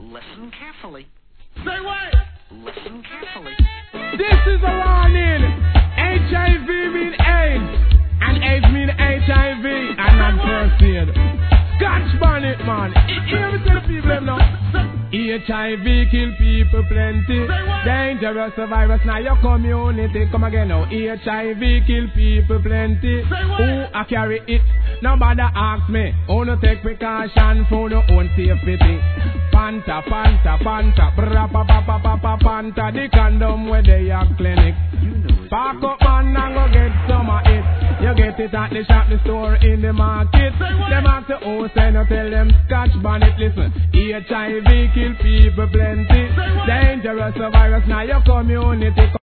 Listen carefully. Say what? Listen carefully. This is a warning. HIV mean AIDS, and AIDS mean HIV, and not first aid. Scotch bonnet, man. Hear me to the people them now. HIV kill people plenty. Dangerous virus now your community. Come again now. HIV kill people plenty. Who I carry it? Nobody ask me. Who no take precaution for no own safety? Panta, panta, panta, bra pa pa pa pa pa panta. The condom where they are clinic. Park up man and go get some of it. You get it at the shop, the store, in the market. Them have to host and tell them Scotch bonnet. Listen, HIV kill people plenty. Dangerous virus now your community.